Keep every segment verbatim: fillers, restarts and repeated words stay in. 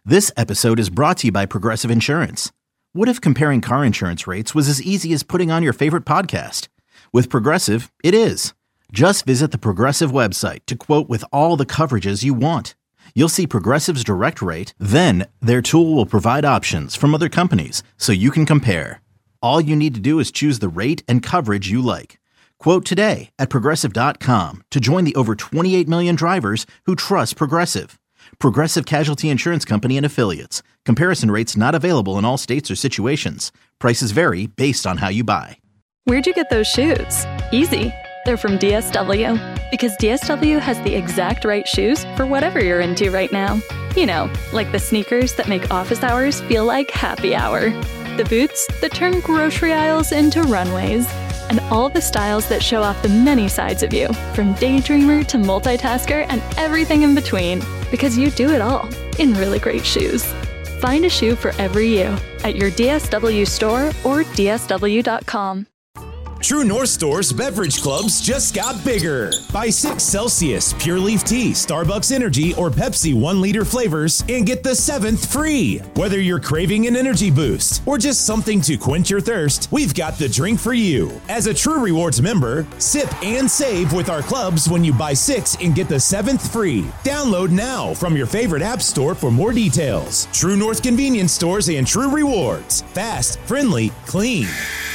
This episode is brought to you by Progressive Insurance. What if comparing car insurance rates was as easy as putting on your favorite podcast? With Progressive, it is. Just visit the Progressive website to quote with all the coverages you want. You'll see Progressive's direct rate, then their tool will provide options from other companies so you can compare. All you need to do is choose the rate and coverage you like. Quote today at Progressive dot com to join the over twenty-eight million drivers who trust Progressive. Progressive Casualty Insurance Company and Affiliates. Comparison rates not available in all states or situations. Prices vary based on how you buy. Where'd you get those shoes? Easy. They're from D S W. Because D S W has the exact right shoes for whatever you're into right now. You know, like the sneakers that make office hours feel like happy hour. The boots that turn grocery aisles into runways. And all the styles that show off the many sides of you, from daydreamer to multitasker and everything in between. Because you do it all in really great shoes. Find a shoe for every you at your D S W store or D S W dot com. True North Store's beverage clubs just got bigger. Buy six Celsius, Pure Leaf Tea, Starbucks Energy, or Pepsi one liter flavors and get the seventh free. Whether you're craving an energy boost or just something to quench your thirst, we've got the drink for you. As a True Rewards member, sip and save with our clubs when you buy six and get the seventh free. Download now from your favorite app store for more details. True North Convenience Stores and True Rewards. Fast, friendly, clean.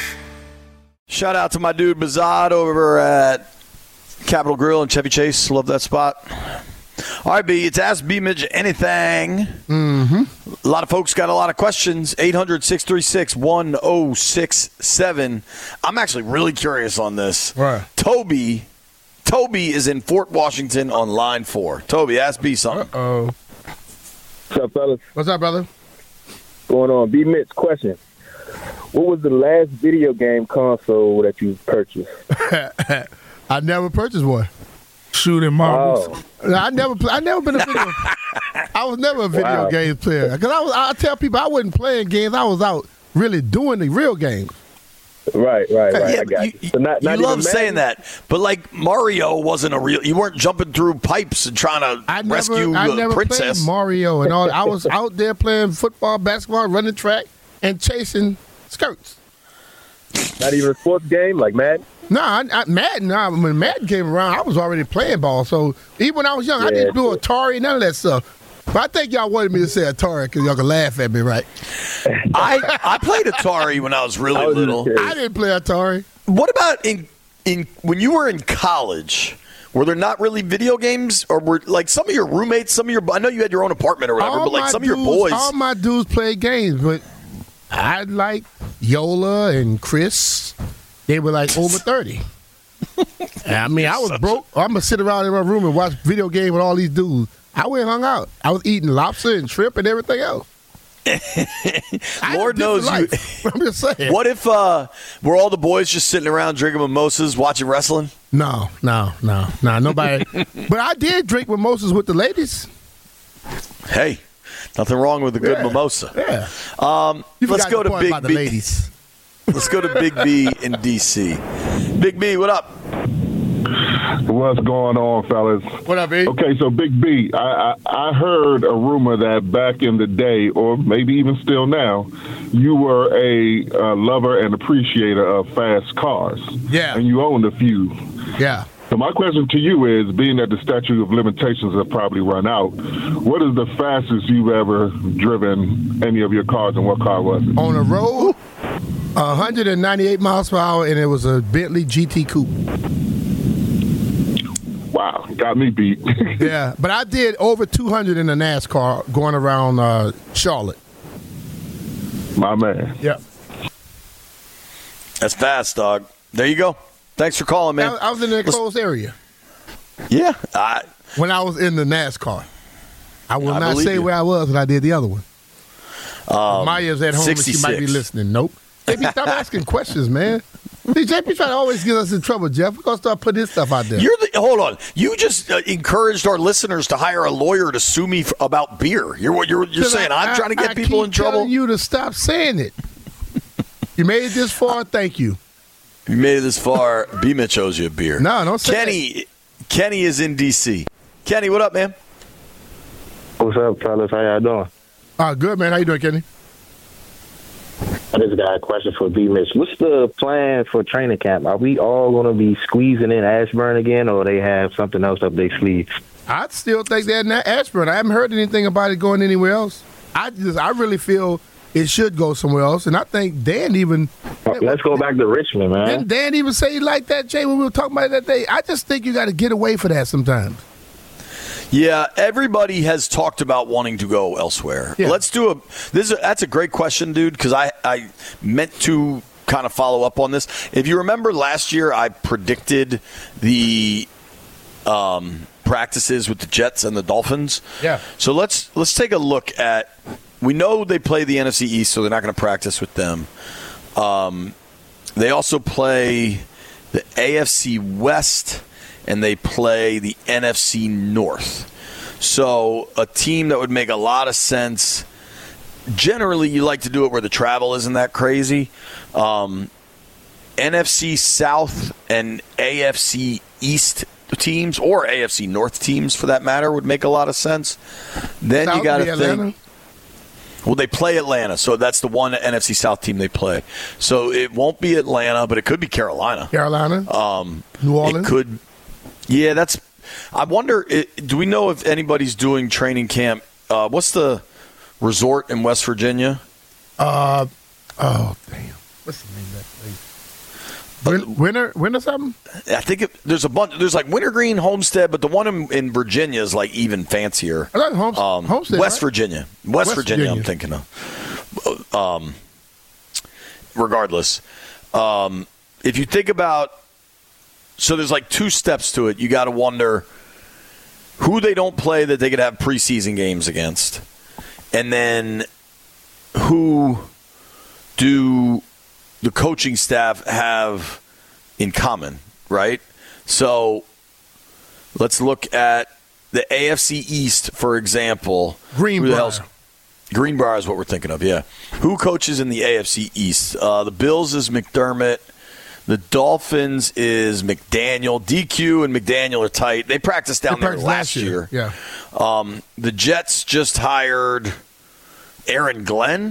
Shout out to my dude Bazad over at Capitol Grill in Chevy Chase. Love that spot. All right, B, it's Ask B Mitch Anything. Mm-hmm. A lot of folks got a lot of questions. eight hundred, six three six, one oh six seven. I'm actually really curious on this. Right. Toby, Toby is in Fort Washington on line four. Toby, ask B something. Uh-oh. What's up, fellas? What's up, brother? What's going on? B Mitch, question. What was the last video game console that you purchased? I never purchased one. Shooting marbles. Oh. I never. Play, I never been a video. I was never a video Wow. game player because I was. I tell people I wasn't playing games. I was out really doing the real games. Right, right, right. Yeah, I got you, you. So not, you not love even saying that, but like Mario wasn't a real. You weren't jumping through pipes and trying to I never, rescue I a never princess. played Mario and all. I was out there playing football, basketball, running track, and chasing skirts. Not even a sports game like Madden? No, I, I, Madden. Nah, when Madden came around, I was already playing ball. So even when I was young, I Yeah, didn't do sure. Atari, none of that stuff. But I think y'all wanted me to say Atari because y'all could laugh at me, right? I I played Atari when I was really I was little. just I didn't play Atari. What about in in when you were in college? Were there not really video games, or were like some of your roommates, some of your? I know you had your own apartment or whatever, All but like my some of your dudes- boys. All my dudes played games, but I like Yola and Chris. They were like over thirty. I mean, I was broke. I'm gonna sit around in my room and watch video game with all these dudes. I went and hung out. I was eating lobster and shrimp and everything else. Lord knows you. Life. I'm just saying. What if uh, were all the boys just sitting around drinking mimosas, watching wrestling? No, no, no, no. Nobody. But I did drink mimosas with the ladies. Hey, nothing wrong with a good Yeah, mimosa. Yeah. Um, You let's forgot go the to part Big about the B. ladies. Let's go to Big B in D C. Big B, what up? What's going on, fellas? What up, B? Okay, so Big B, I, I, I heard a rumor that back in the day, or maybe even still now, you were a uh, lover and appreciator of fast cars. Yeah. And you owned a few. Yeah. So my question to you is, being that the statute of limitations have probably run out, what is the fastest you've ever driven any of your cars, and what car was it? On the road, one hundred ninety-eight miles per hour, and it was a Bentley G T Coupe. Wow, got me beat. Yeah, but I did over two hundred in a NASCAR going around uh, Charlotte. My man. Yeah. That's fast, dog. There you go. Thanks for calling, man. I, I was in an enclosed area Yeah, I, when I was in the NASCAR. I will I not believe say you. where I was when I did the other one. um, Maya's at home and she might be sixty-six. listening. Nope. J P, stop asking questions, man. See, J P trying to always get us in trouble, Jeff. We're going to start putting this stuff out there. You're the, hold on. You just uh, encouraged our listeners to hire a lawyer to sue me f- about beer. You're what you're you're saying. I, I'm trying to get I people keep in trouble. telling you to stop saying it. You made it this far. Thank you. You made it this far. B Mitch owes you a beer. No, don't say Kenny. Kenny is in D C. Kenny, what up, man? What's up, fellas? How y'all doing? Uh, good, man. How you doing, Kenny? I just got a question for B. Mitch. What's the plan for training camp? Are we all going to be squeezing in Ashburn again, or they have something else up their sleeves? I still think they're in Ashburn. I haven't heard anything about it going anywhere else. I just, I really feel it should go somewhere else, and I think Dan even. Let's go back to Richmond, man. Didn't Dan even say he liked that, Jay, when we were talking about it that day? I just think you got to get away for that sometimes. Yeah, everybody has talked about wanting to go elsewhere. Yeah. Let's do a. This is a, that's a great question, dude. Because I, I meant to kind of follow up on this. If you remember last year, I predicted the um, practices with the Jets and the Dolphins. Yeah. So let's let's take a look at. We know they play the N F C East, so they're not going to practice with them. Um, they also play the A F C West. And they play the N F C North. So a team that would make a lot of sense. Generally, you like to do it where the travel isn't that crazy. Um, N F C South and A F C East teams, or A F C North teams for that matter, would make a lot of sense. Then South you got to think. Well, they play Atlanta, so that's the one N F C South team they play. So it won't be Atlanta, but it could be Carolina. Carolina? Um, New Orleans? It could. Yeah, that's. I wonder. Do we know if anybody's doing training camp? Uh, what's the resort in West Virginia? Uh, oh damn! What's the name of that place? Win, winter, winter something? I think it, there's a bunch. There's like Wintergreen, Homestead, but the one in, in Virginia is like even fancier. I like Homestead. Um, Homestead West right? Virginia. West, West Virginia, Virginia. I'm thinking of. Um, regardless, um, if you think about. So there's like two steps to it. You got to wonder who they don't play that they could have preseason games against. And then who do the coaching staff have in common, right? So let's look at the A F C East, for example. Greenbrier. Greenbrier is what we're thinking of, yeah. Who coaches in the A F C East? Uh, the Bills is McDermott. The Dolphins is McDaniel. D Q and McDaniel are tight. They practiced down they there last year. year. Yeah. Um, the Jets just hired Aaron Glenn.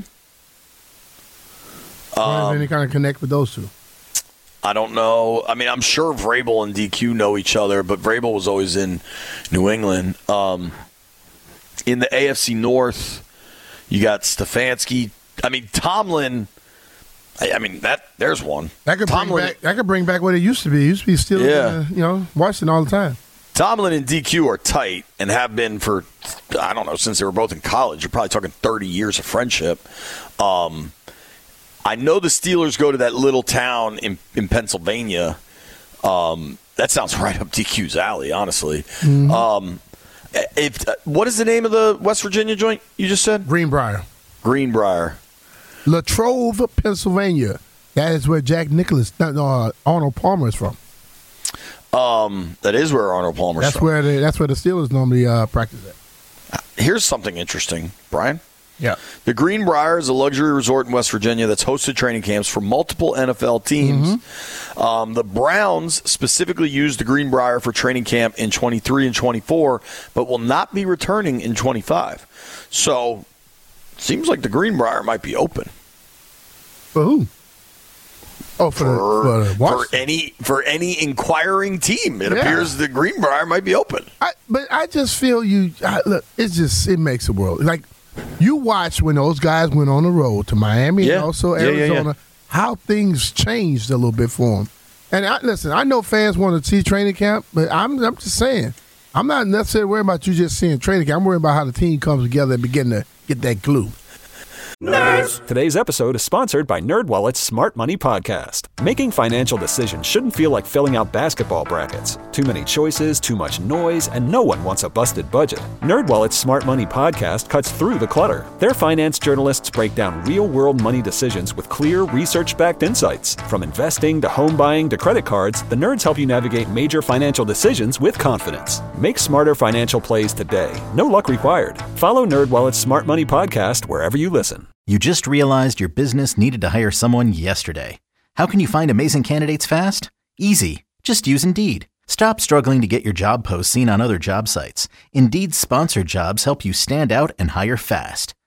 Um, any kind of connect with those two? I don't know. I mean, I'm sure Vrabel and D Q know each other, but Vrabel was always in New England. Um, in the A F C North, you got Stefanski. I mean, Tomlin. I mean, that there's one. That could Tomlin, bring back. That could bring back what it used to be. It used to be still, yeah. uh, you know, Washington all the time. Tomlin and D Q are tight and have been for, I don't know, since they were both in college. You're probably talking thirty years of friendship. Um, I know the Steelers go to that little town in, in Pennsylvania. Um, that sounds right up D Q's alley, honestly. Mm-hmm. Um, if uh, what is the name of the West Virginia joint you just said? Greenbrier. Greenbrier. Latrobe, Pennsylvania. That is where Jack Nicklaus, uh, Arnold Palmer is from. Um, that is where Arnold Palmer's that's from. Where they, that's where the Steelers normally uh, practice at. Here's something interesting, Brian. Yeah. The Greenbrier is a luxury resort in West Virginia that's hosted training camps for multiple N F L teams. Mm-hmm. Um, the Browns specifically used the Greenbrier for training camp in twenty-three and twenty-four, but will not be returning in twenty-five. So, seems like the Greenbrier might be open. For who? Oh, for, for, the, for, for any for any inquiring team, it yeah. appears the Greenbrier might be open. I, but I just feel you. I, look, it's just it makes the world like you watch when those guys went on the road to Miami yeah. and also yeah, Arizona. Yeah, yeah. How things changed a little bit for them. And I, listen, I know fans want to see training camp, but I'm I'm just saying, I'm not necessarily worried about you just seeing training camp. I'm worried about how the team comes together and begin to get that glue. Nerds! Today's episode is sponsored by NerdWallet's Smart Money Podcast. Making financial decisions shouldn't feel like filling out basketball brackets. Too many choices, too much noise, and no one wants a busted budget. NerdWallet's Smart Money Podcast cuts through the clutter. Their finance journalists break down real-world money decisions with clear, research-backed insights. From investing to home buying to credit cards, the nerds help you navigate major financial decisions with confidence. Make smarter financial plays today. No luck required. Follow NerdWallet's Smart Money Podcast wherever you listen. You just realized your business needed to hire someone yesterday. How can you find amazing candidates fast? Easy. Just use Indeed. Stop struggling to get your job posts seen on other job sites. Indeed's sponsored jobs help you stand out and hire fast.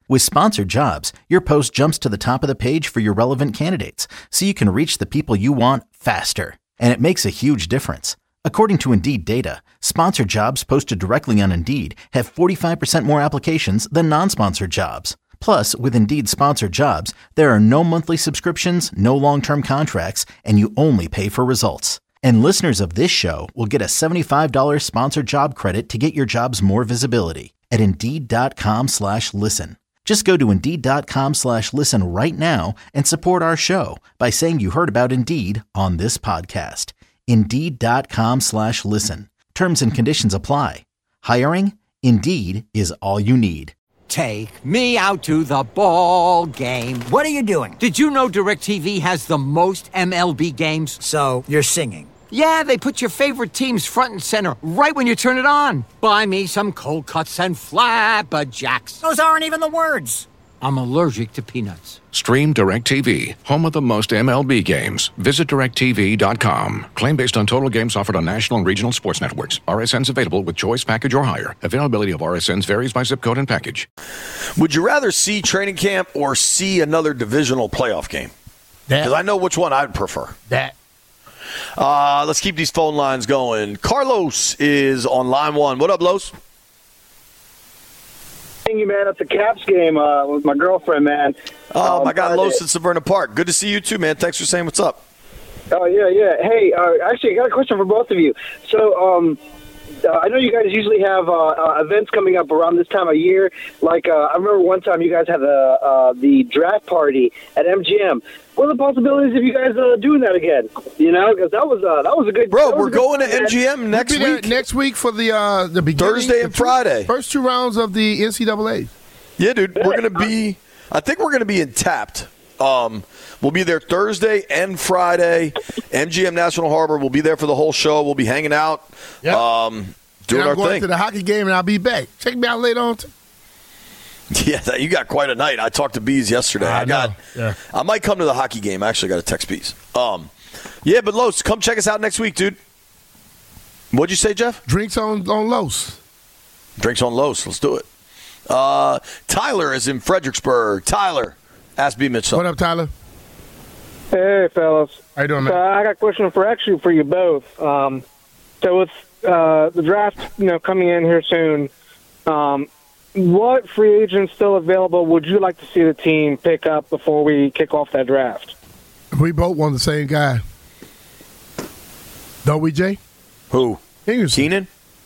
With Sponsored Jobs, your post jumps to the top of the page for your relevant candidates, so you can reach the people you want faster. And it makes a huge difference. According to Indeed data, sponsored jobs posted directly on Indeed have forty-five percent more applications than non-sponsored jobs. Plus, with Indeed Sponsored Jobs, there are no monthly subscriptions, no long-term contracts, and you only pay for results. And listeners of this show will get a seventy-five dollars sponsored job credit to get your jobs more visibility at Indeed.com slash listen. Just go to Indeed.com slash listen right now and support our show by saying you heard about Indeed on this podcast. Indeed.com slash listen. Terms and conditions apply. Hiring? Indeed is all you need. Take me out to the ball game. What are you doing? Did you know DirecTV has the most M L B games? So, you're singing. Yeah, they put your favorite teams front and center right when you turn it on. Buy me some cold cuts and flapjacks. Those aren't even the words. I'm allergic to peanuts. Stream DirecTV, home of the most M L B games. Visit direct T V dot com. Claim based on total games offered on national and regional sports networks. R S Ns available with choice package or higher. Availability of R S Ns varies by zip code and package. Would you rather see training camp or see another divisional playoff game? Because I know which one I'd prefer. That. Uh, let's keep these phone lines going. Carlos is on line one. What up, Los? You, man, at the Caps game uh, with my girlfriend, man. Oh, um, my God, Friday. Los at Severna Park. Good to see you, too, man. Thanks for saying what's up. Oh, yeah, yeah. Hey, uh, actually, I got a question for both of you. So, um, uh, I know you guys usually have uh, uh, events coming up around this time of year. Like, uh, I remember one time you guys had the, uh, the draft party at M G M. What are the possibilities of you guys uh, doing that again? You know, because that was uh, that was a good. Bro, we're good going to M G M next we'll week. Next week for the uh, the beginning, Thursday and the two, Friday. First two rounds of the N C double A. Yeah, dude, we're gonna be. I think we're gonna be in Tapped. Um, we'll be there Thursday and Friday. M G M National Harbor. We'll be there for the whole show. We'll be hanging out, Yep. um, doing and I'm our going thing. to the hockey game, and I'll be back. Check me out later on. T- Yeah, you got quite a night. I talked to Bees yesterday. I, I got. know. Yeah. I might come to the hockey game. I actually got to text Bees. Um, yeah, but Los, come check us out next week, dude. What'd you say, Jeff? Drinks on on Los. Drinks on Los. Let's do it. Uh, Tyler is in Fredericksburg. Tyler, ask B. Mitch. What up, Tyler? Hey, fellas. How you doing, man? Uh, I got a question for actually for you both. Um, so with uh, the draft, you know, coming in here soon, um, what free agents still available would you like to see the team pick up before we kick off that draft? We both want the same guy. Don't we, Jay? Who? Henderson. Keenan?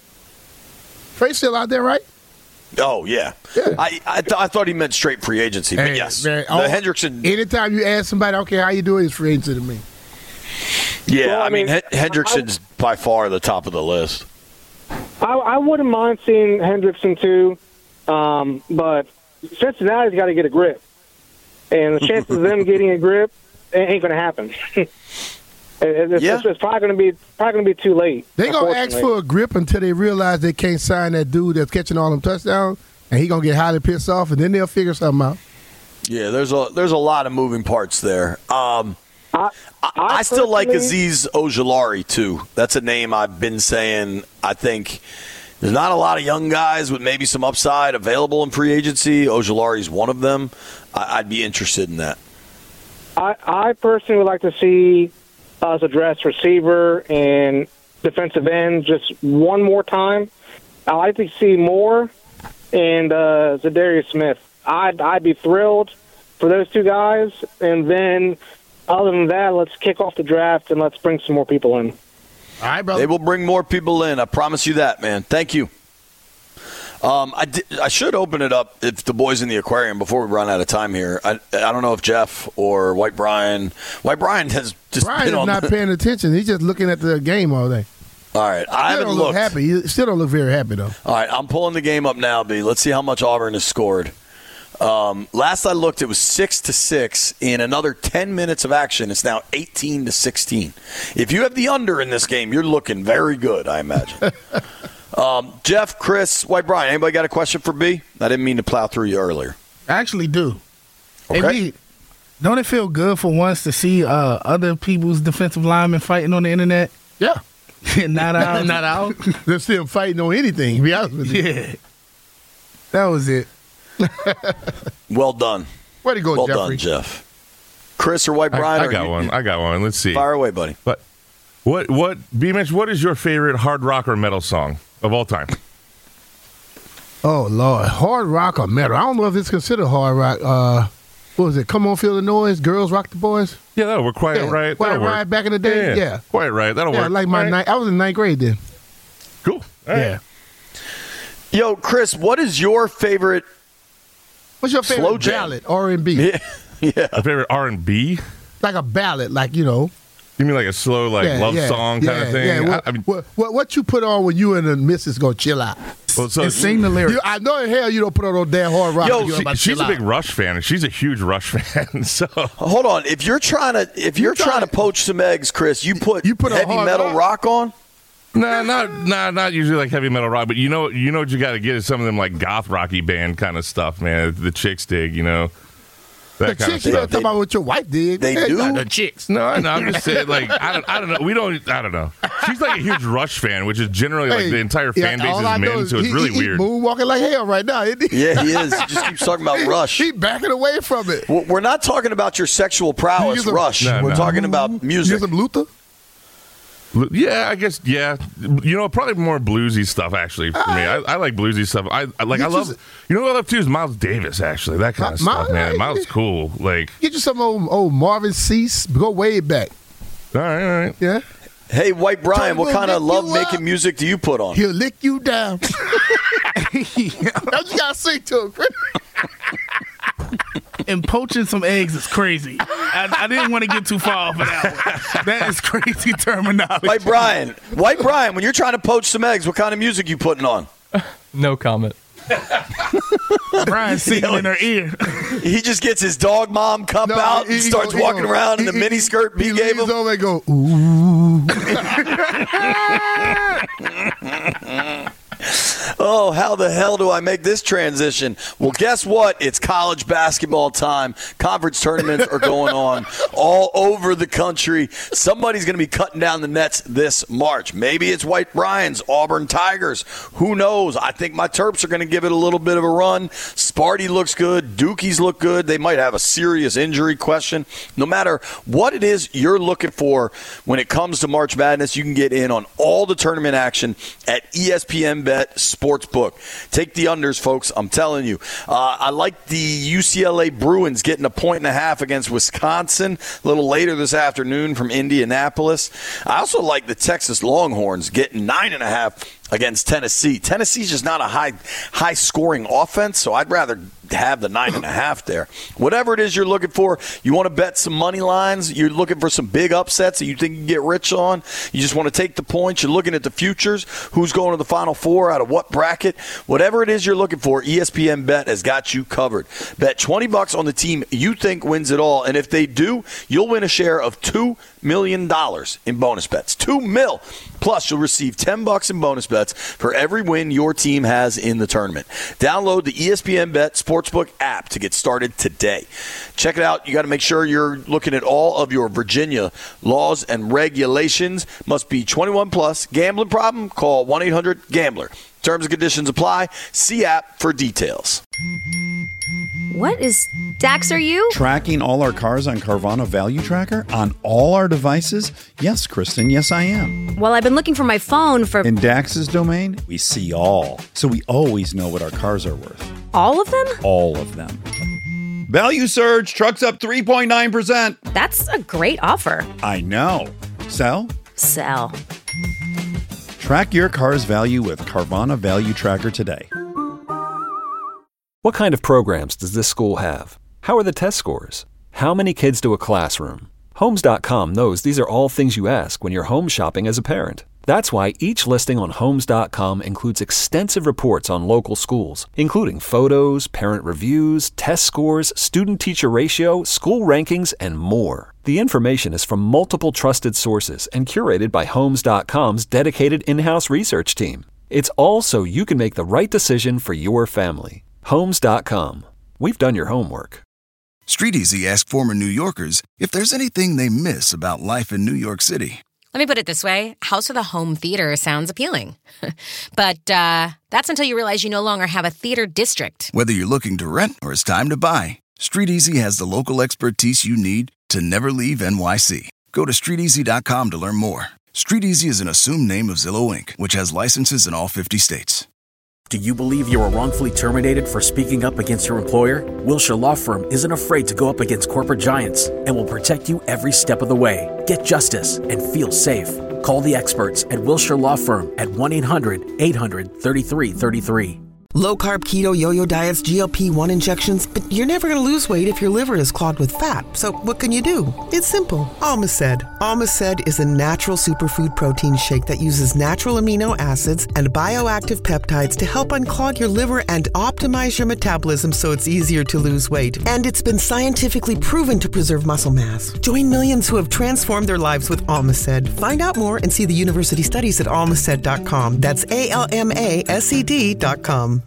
Trey's still out there, right? Oh, yeah. Yeah. I I, th- I thought he meant straight free agency, but Hey, yes. man, the all- Hendrickson. Anytime you ask somebody, okay, how you doing, it's free agency to me. Yeah, Well, I I mean, mean, H- Hendrickson's by far the top of the list. I, I wouldn't mind seeing Hendrickson too, um, but Cincinnati's got to get a grip, and the chances of them getting a grip it ain't going to happen. it, it's, Yeah. it's, it's probably going to be probably going to be too late. They gonna ask unfortunately. for a grip until they realize they can't sign that dude that's catching all them touchdowns, and he gonna get highly pissed off, and then they'll figure something out. Yeah, there's a there's a lot of moving parts there. Um, I, I, I still like personally- Aziz Ojulari, too. That's a name I've been saying. I think there's not a lot of young guys with maybe some upside available in free agency. Ojulari's one of them. I, I'd be interested in that. I, I personally would like to see us address receiver and defensive end just one more time. I like to see Moore and uh, Zadarius Smith. I'd I'd be thrilled for those two guys, and then other than that, let's kick off the draft and let's bring some more people in. All right, brother. They will bring more people in. I promise you that, man. Thank you. Um, I, did, I should open it up if the boys in the aquarium before we run out of time here. I, I don't know if Jeff or White Brian. White Brian has just Brian been is on not the, paying attention. He's just looking at the game all day. All right, I Still haven't don't look looked. happy. You still don't look very happy though. All right, I'm pulling the game up now, B. Let's see how much Auburn has scored. Um, last I looked, it was six to six. In another ten minutes of action, it's now eighteen to sixteen. If you have the under in this game, you're looking very good, I imagine. um, Jeff, Chris, White Brian, anybody got a question for B? I didn't mean to plow through you earlier. I actually do. Okay. Hey, B, don't it feel good for once to see uh, other people's defensive linemen fighting on the internet? Yeah. not out. Not out. They're still fighting on anything. To be honest with you. Yeah. That was it. Well done. Way to go, well Jeffrey. done, Jeff. Chris or White Brian? I, I or got you, one. I got one. Let's see. Fire away, buddy. But what what B-Mitch, what is your favorite hard rock or metal song of all time? Oh, Lord. Hard rock or metal? I don't know if it's considered hard rock. Uh, what was it? Come On, Feel the Noise? Girls Rock the Boys? Yeah, that'll work. Quiet yeah. Right. Quiet That'll Right work. back in the day? Yeah. yeah. Quiet Right. That'll yeah, work. like my right. ninth, I was in ninth grade then. Cool. All yeah. Right. Yo, Chris, what is your favorite What's your favorite slow jam? ballad, R and B? Yeah. yeah. A favorite R and B? Like a ballad, like, you know. You mean like a slow, like, yeah, love yeah, song yeah, kind of thing? Yeah. What, I, I mean, what, what, what you put on when you and the missus go chill out? well, so And sing the lyrics. You, I know in hell you don't put on no damn hard rock. Yo, when you're she, about to she's chill a big out. Rush fan, and she's a huge Rush fan. So Hold on. If you're trying to if you're trying to poach some eggs, Chris, you put, You put a heavy hard metal rock? rock on? Nah, not nah, not usually like heavy metal rock, but you know, you know what you got to get is some of them like goth rocky band kind of stuff, man. The chicks dig, you know, The that kind chicks, of you stuff. talking about what your wife did. They Yeah, do? not The chicks. No, no, I'm just saying, like, I don't, I don't know. We don't, I don't know. She's like a huge Rush fan, which is generally like Hey, the entire fan yeah, base all I is know men, is so it's he, really he, weird. He moonwalking like hell right now, isn't he? Yeah, he is. He just keeps talking about Rush. He backing away from it. Well, we're not talking about your sexual prowess, use a- Rush. No, we're no. talking about music. Use some Luther. Yeah, I guess. Yeah, you know, probably more bluesy stuff actually for me. I, I like bluesy stuff. I, I like. Get I you love. some- You know what I love too is Miles Davis. Actually, that kind of Mi- stuff, man. Miles- Miles cool. Like, Get you some old, old Marvin Cease. Go way back. all right, all right. Yeah. Hey, White Brian, what Tony will kind of lick love you making up. music do you put on? He'll lick you down. That's what you gotta sing to him. Chris. And poaching some eggs is crazy. I, I didn't want to get too far off of that one. That is crazy terminology. White Brian, White Brian, when you're trying to poach some eggs, what kind of music you putting on? No comment. Brian singing in her ear. He just gets his dog mom cup No, out he- and he starts go- he walking go- around in he- the he- mini skirt B he gave leans him. over and go, ooh. Oh, how the hell do I make this transition? Well, guess what? It's college basketball time. Conference tournaments are going on all over the country. Somebody's going to be cutting down the nets this March. Maybe it's White Brian's Auburn Tigers. Who knows? I think my Terps are going to give it a little bit of a run. Sparty looks good. Dookies look good. They might have a serious injury question. No matter what it is you're looking for when it comes to March Madness, you can get in on all the tournament action at E S P N Bet Sportsbook. Take the unders, folks. I'm telling you. Uh, I like the U C L A Bruins getting a point and a half against Wisconsin a little later this afternoon from Indianapolis. I also like the Texas Longhorns getting nine and a half against Tennessee. Tennessee's just not a high high scoring offense, so I'd rather have the nine and a half there. Whatever it is you're looking for, you want to bet some money lines, you're looking for some big upsets that you think you can get rich on, you just want to take the points, you're looking at the futures, who's going to the Final Four, out of what bracket, whatever it is you're looking for, E S P N Bet has got you covered. Bet twenty bucks on the team you think wins it all, and if they do, you'll win a share of two million dollars in bonus bets. Two mil. Plus, you'll receive ten bucks in bonus bets for every win your team has in the tournament. Download the E S P N Bet Sportsbook app to get started today. Check it out. You got to make sure you're looking at all of your Virginia laws and regulations. Must be twenty-one plus. Gambling problem? Call one eight hundred gambler. Terms and conditions apply. See app for details. What is Dax, are you? Tracking all our cars on Carvana Value Tracker on all our devices? Yes, Kristen, yes, I am. Well, I've been looking for my phone for... In Dax's domain, we see all. So we always know what our cars are worth. All of them? All of them. Value surge, trucks up three point nine percent. That's a great offer. I know. Sell? Sell. Track your car's value with Carvana Value Tracker today. What kind of programs does this school have? How are the test scores? How many kids to a classroom? Homes dot com knows these are all things you ask when you're home shopping as a parent. That's why each listing on Homes dot com includes extensive reports on local schools, including photos, parent reviews, test scores, student-teacher ratio, school rankings, and more. The information is from multiple trusted sources and curated by Homes dot com's dedicated in-house research team. It's all so you can make the right decision for your family. Homes dot com. We've done your homework. StreetEasy asked former New Yorkers if there's anything they miss about life in New York City. Let me put it this way. House of the Home Theater sounds appealing. But uh, that's until you realize you no longer have a theater district. Whether you're looking to rent or it's time to buy, StreetEasy has the local expertise you need to never leave N Y C. Go to street easy dot com to learn more. StreetEasy is an assumed name of Zillow Incorporated, which has licenses in all fifty states. Do you believe you were wrongfully terminated for speaking up against your employer? Wilshire Law Firm isn't afraid to go up against corporate giants and will protect you every step of the way. Get justice and feel safe. Call the experts at Wilshire Law Firm at one eight hundred eight hundred thirty-three thirty-three. Low-carb keto yo-yo diets, G L P one injections, but you're never going to lose weight if your liver is clogged with fat. So what can you do? It's simple. Almaced. Almaced is a natural superfood protein shake that uses natural amino acids and bioactive peptides to help unclog your liver and optimize your metabolism so it's easier to lose weight. And it's been scientifically proven to preserve muscle mass. Join millions who have transformed their lives with Almaced. Find out more and see the university studies at almaced dot com. That's A L M A S E D dot com.